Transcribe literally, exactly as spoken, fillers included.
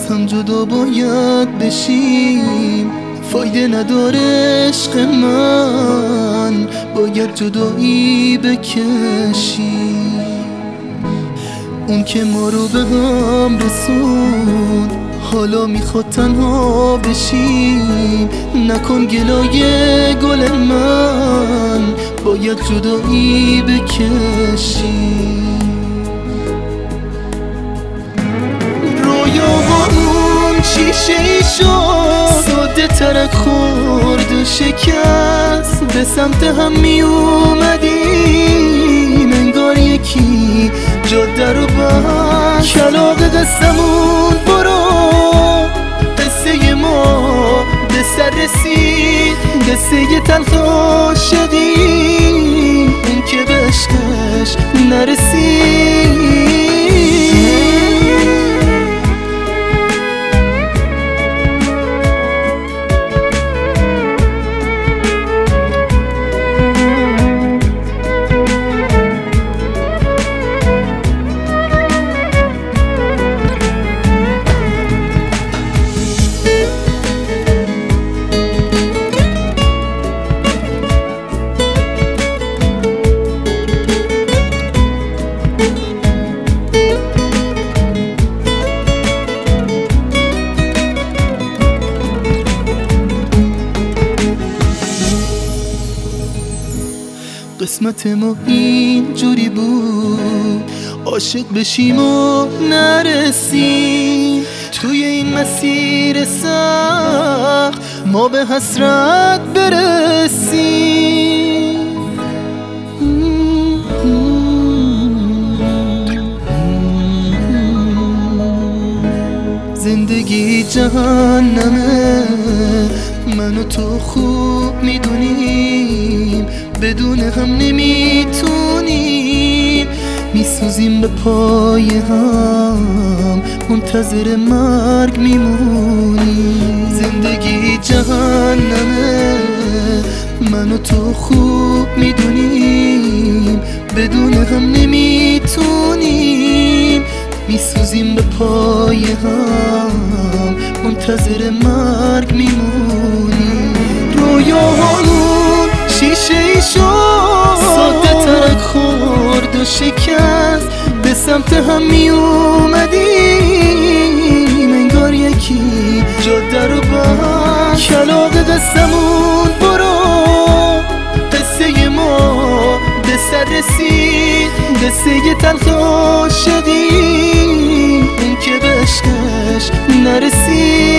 هم جدا باید بشیم، فایده نداره عشق من، باید جدایی بکشیم. اون که ما رو به هم رسون حالا میخواد تنها بشیم، نکن گلای گل من، باید جدایی بکشیم. رویاهامون شیشه ای شد، ساده ترک خورد و شکست، به سمت هم می اومدیم انگار یکی جاده رو بست. کلاغ قصه‌مون برو، قصه ما به سر رسید، قصه تلخ عاشقی، اون که به عشقش نرسید. قسمت ما این جوری بود، عاشق بشیم و نرسیم، توی این مسیر سخت ما به حسرت برسیم. زندگی جهنمه، من و تو خوب میدونیم، بدون هم نمیتونیم، میسوزیم به پای هم، منتظر مرگ میمونیم. زندگی جهنمه، من و تو خوب میدونیم، بدون هم نمیتونیم، میسوزیم به پای هم، منتظر مرگ میمونیم. رویاهامون شیشه ای شد، ساده ترک خورد و شکست، به سمت هم می اومدیم انگار یکی جاده رو بست. کلاغ قصه‌مون برو، قصه ما به سر رسید، قصه تلخ عاشقی، اون که به عشقش نرسید.